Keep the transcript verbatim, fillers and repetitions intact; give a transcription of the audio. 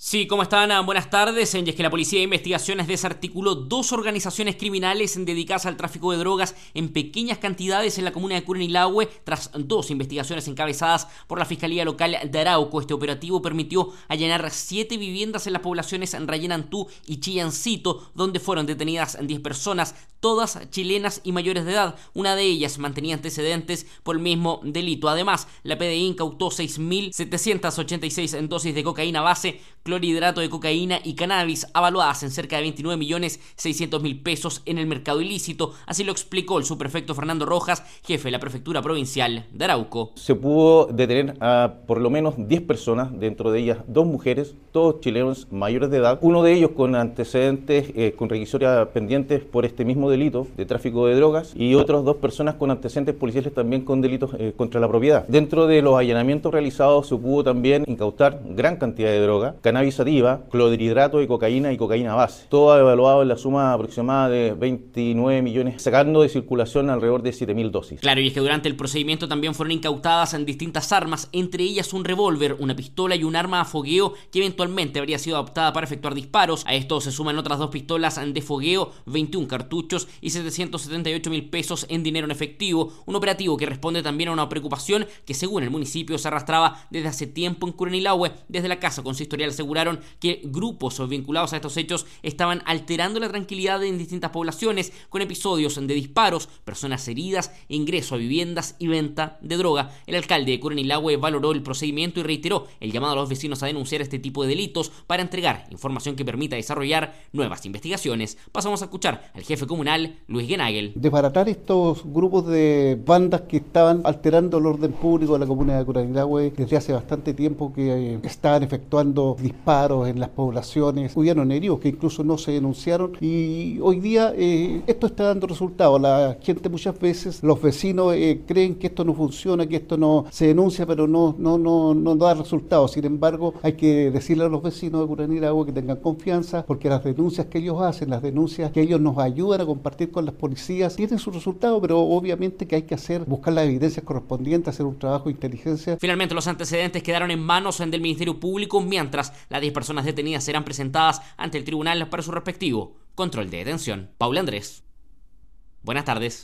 Sí, ¿cómo están? Ah, Buenas tardes. Y es que la Policía de Investigaciones desarticuló dos organizaciones criminales dedicadas al tráfico de drogas en pequeñas cantidades en la comuna de Curanilahue tras dos investigaciones encabezadas por la Fiscalía Local de Arauco. Este operativo permitió allanar siete viviendas en las poblaciones Rayenantú y Chillancito, donde fueron detenidas diez personas, todas chilenas y mayores de edad. Una de ellas mantenía antecedentes por el mismo delito. Además, la P D I incautó seis mil setecientas ochenta y seis dosis de cocaína base, clorhidrato de cocaína y cannabis, avaluadas en cerca de veintinueve millones seiscientos mil pesos en el mercado ilícito. Así lo explicó el subprefecto Fernando Rojas, jefe de la Prefectura Provincial de Arauco. Se pudo detener a por lo menos diez personas, dentro de ellas dos mujeres, todos chilenos mayores de edad, uno de ellos con antecedentes, eh, con requisitoria pendientes por este mismo delito de tráfico de drogas, y otras dos personas con antecedentes policiales también con delitos eh, contra la propiedad. Dentro de los allanamientos realizados se pudo también incautar gran cantidad de droga, cannabis sativa, clorhidrato de cocaína y cocaína base, todo evaluado en la suma aproximada de veintinueve millones, sacando de circulación alrededor de siete mil dosis. Claro, y es que durante el procedimiento también fueron incautadas en distintas armas, entre ellas un revólver, una pistola y un arma a fogueo que eventualmente habría sido adoptada para efectuar disparos. A esto se suman otras dos pistolas de fogueo, veintiún cartuchos y setecientos setenta y ocho mil pesos en dinero en efectivo. Un operativo que responde también a una preocupación que, según el municipio, se arrastraba desde hace tiempo en Curanilahue. Desde la Casa Consistorial aseguraron que grupos vinculados a estos hechos estaban alterando la tranquilidad en distintas poblaciones con episodios de disparos, personas heridas, ingreso a viviendas y venta de droga. El alcalde de Curanilahue valoró el procedimiento y reiteró el llamado a los vecinos a denunciar este tipo de delitos para entregar información que permita desarrollar nuevas investigaciones. Pasamos a escuchar al jefe comunal, Luis Genagel. Desbaratar estos grupos de bandas que estaban alterando el orden público de la comuna de Curanilahue desde hace bastante tiempo, que eh, estaban efectuando disparos en las poblaciones, hubieron heridos que incluso no se denunciaron, y hoy día eh, esto está dando resultados. La gente, muchas veces los vecinos eh, creen que esto no funciona, que esto no se denuncia, pero no, no, no, no da resultados. Sin embargo, hay que decirle a los vecinos de Curanilahue que tengan confianza, porque las denuncias que ellos hacen, las denuncias que ellos nos ayudan a compartir con las policías, tienen su resultado, pero obviamente que hay que hacer, buscar las evidencias correspondientes, hacer un trabajo de inteligencia. Finalmente, los antecedentes quedaron en manos del Ministerio Público, mientras las diez personas detenidas serán presentadas ante el tribunal para su respectivo control de detención. Paula Andrés. Buenas tardes.